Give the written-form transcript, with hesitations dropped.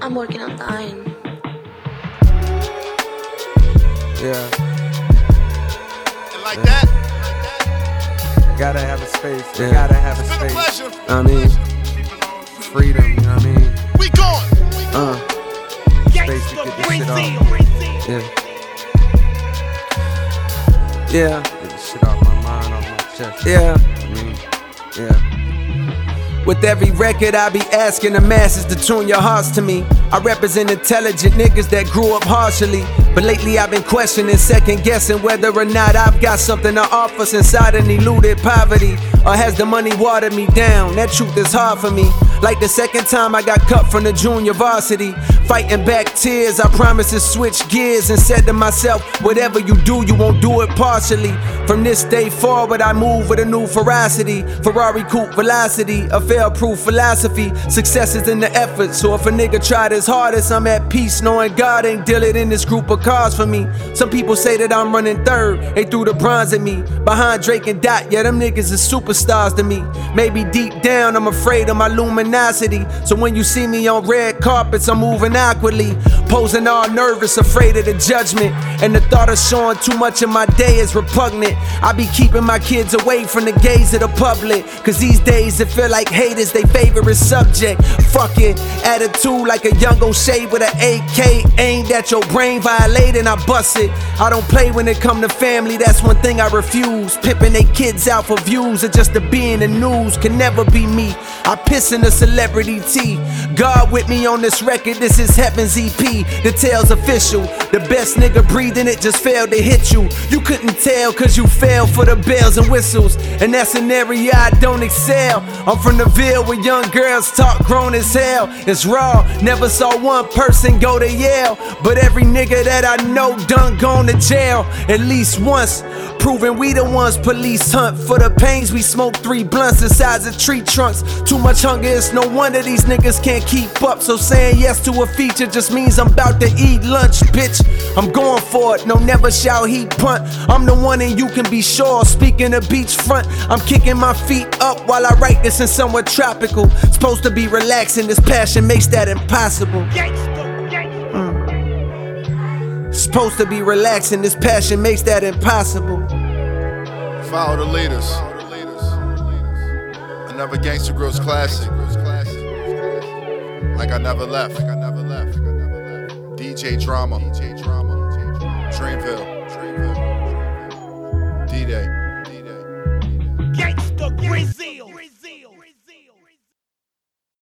I'm working on dying. Yeah. And like that, Gotta have a space. Yeah. Gotta have a it's been a space. pleasure. I mean, Freedom, you know what I mean? We going. Space to get this shit off. yeah. Yeah. Get this shit off my mind, off my chest. Yeah. I mean, yeah. With every record, I be asking the masses to tune your hearts to me. I represent intelligent niggas that grew up harshly. But lately I've been questioning, second guessing whether or not I've got something to offer since I done eluded poverty. Or has the money watered me down? That truth is hard for me. Like the second time I got cut from the junior varsity. Fighting back tears, I promised to switch gears and said to myself, whatever you do, you won't do it partially. From this day forward, I move with a new ferocity. Ferrari coupe velocity, a fail-proof philosophy. Success is in the effort, so if a nigga tried his hardest, I'm at peace knowing God ain't dealing in this group of cars for me. Some people say that I'm running third, they threw the bronze at me. Behind Drake and Dot, yeah, them niggas is superstars to me. Maybe deep down, I'm afraid of my luminosity. So when you see me on red carpets, I'm moving awkwardly. Posing all nervous, afraid of the judgment. And the thought of showing too much of my day is repugnant. I be keeping my kids away from the gaze of the public. Cause these days it feel like haters, they favorite subject. Fuck it, attitude like a young O'Shea with an AK aimed at your brain, violating, I bust it. I don't play when it come to family, that's one thing I refuse. Pimping they kids out for views or just to be in the news can never be me. I piss in the celebrity tea. God with me on this record, this is Heaven's EP. The tale's official, the best nigga breathing it just failed to hit you. You couldn't tell cause you fell for the bells and whistles. And that's an area I don't excel. I'm from the Ville where young girls talk grown as hell. It's raw, never saw one person go to Yale. But every nigga that I know done gone to jail at least once. Proving we the ones police hunt for the pains. We smoke 3 blunts the size of tree trunks. Too much hunger, it's no wonder these niggas can't keep up. So saying yes to a feature just means I'm about to eat lunch, bitch. I'm going for it, no never shall he punt. I'm the one and you can be sure. Speaking of beachfront, I'm kicking my feet up while I write this in somewhere tropical. Supposed to be relaxing, this passion makes that impossible. Supposed to be relaxing, this passion makes that impossible. Follow the leaders. Another Gangsta Grills classic. Like I never left. DJ Drama. Dreamville. D-Day. Gangsta Grizz.